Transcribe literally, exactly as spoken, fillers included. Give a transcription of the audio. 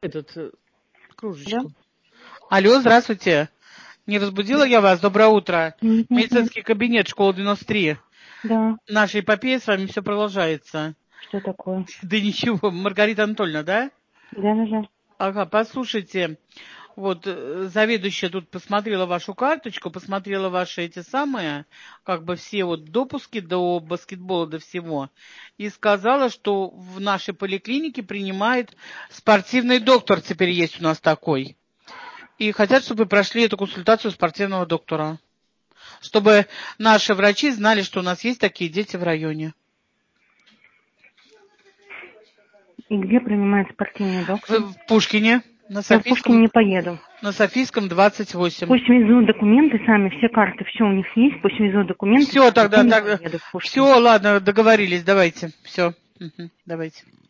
этот, э, Да? кружечку. Алло, здравствуйте. Не разбудила я вас? Доброе утро. Нет, нет, нет. Медицинский кабинет, школа девяносто три. Да. Наша эпопея с вами все продолжается. Что такое? Да ничего, Маргарита Анатольевна, да? Да, да, да. Ага, послушайте, вот э, заведующая тут посмотрела вашу карточку, посмотрела ваши эти самые, как бы все вот допуски до баскетбола, до всего, и сказала, что в нашей поликлинике принимает спортивный доктор, теперь есть у нас такой. И хотят, чтобы вы прошли эту консультацию спортивного доктора. Чтобы наши врачи знали, что у нас есть такие дети в районе. И где принимает спортивный В, доктор? в Пушкине, на Я в Пушкин Софийском, не поеду. на Софийском двадцать восемь. Пусть везут документы сами, все карты, все у них есть, пусть везут документы. Все, тогда, Я не тогда, поеду в Пушкин. все, ладно, договорились, давайте, все, давайте.